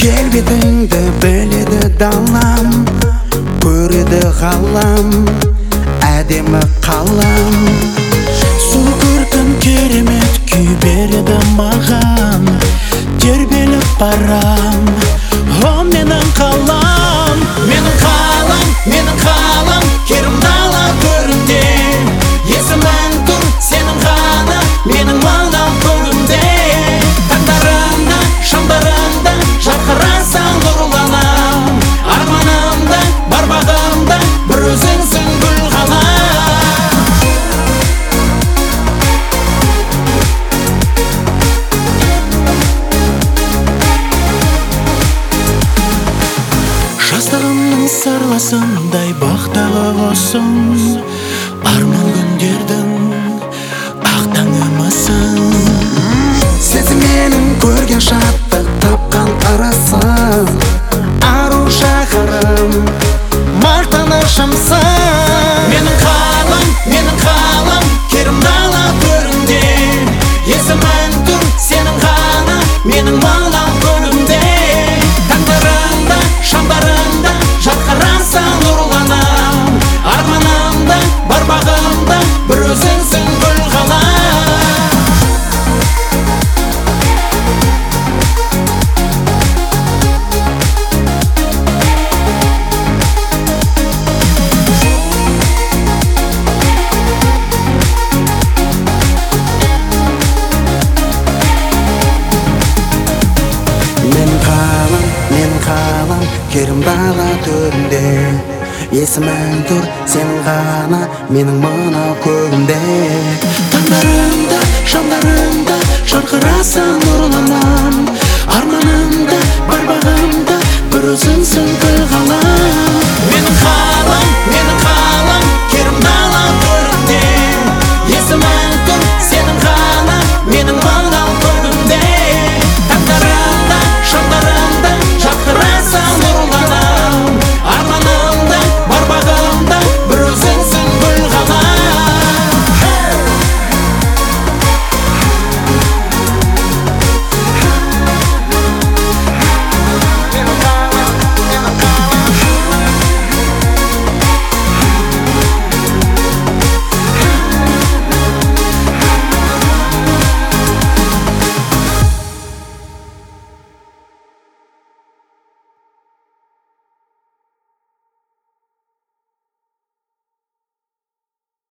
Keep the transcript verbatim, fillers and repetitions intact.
келбетіңді біледі далам, көреді ғалам, әдемі қалам. Сұлу көркің керемет күй береді маған, тербеліп барам, о менің қалам. Менің қалам, менің қалам, керім дала төрінде, есімің тұр сенің ғана, менің маңдам көгімде. Таңдарыңда, шамдарыңда жарқырасаң нұрланам, арманымда, бар бағымда бір өзіңсің гүл ғалам. Жастығымның сырласындай бақтағы құсым, арман күндердің ақ таңымысың. Сенсің менің көрген шаттық тапқан ырысым, ару шаһарым, мақтанышымсың. Менің қалам, менің қалам, керім дала төрінде, есімің тұр сенің ғана, менің маңдам көгімде. Таңдарыңда, шамдарыңда жарқырасаң нұрланам, арманымда, бар бағымда бір өзіңсің гүл ғалам. Мен қалам, мен қалам, керім дала төрінде, есімің тұр сенің ғана, менің мынау көгімде. Таңдарыңда, шамдарыңда жарқырасаң нұрланам, арманым